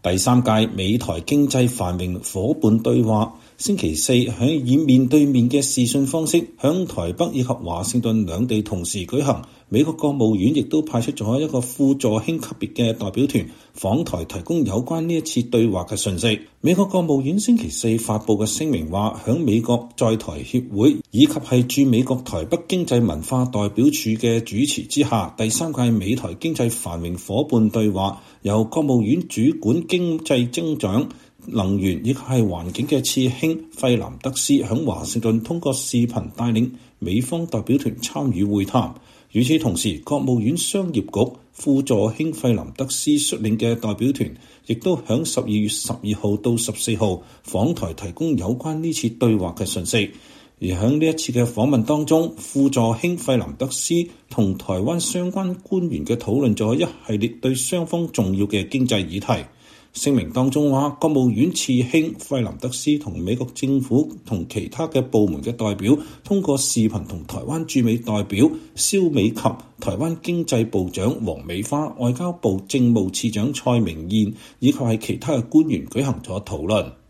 第三屆美台經濟繁榮夥伴對話星期四以面對面嘅視訊方式響台北以及華盛頓兩地同時舉行。美國國務院亦都派出咗一個副助卿級別嘅代表團訪台，提供有關呢一次對話嘅訊息。美國國務院星期四發布嘅聲明話，響美國在台協會以及係駐美國台北經濟文化代表處嘅主持之下，第三屆美台經濟繁榮夥伴對話由國務院主管經濟增長、能源以及係環境嘅次卿費南德斯響華盛頓通過視頻帶領美方代表團參與會談。與此同時，國務院商業局副助卿費南德斯率領嘅代表團亦都響12月12號到14號訪台，提供有關呢次對話嘅訊息。而喺呢一次嘅訪問當中，副助卿費南德斯同台灣相關官員嘅討論咗一系列對雙方重要嘅經濟議題。聲明當中話，國務院次卿費南德斯同美國政府同其他嘅部門嘅代表通過視頻同台灣駐美代表蕭美琴、台灣經濟部長黃美花、外交部政務次長蔡明彥以及係其他嘅官員舉行咗討論。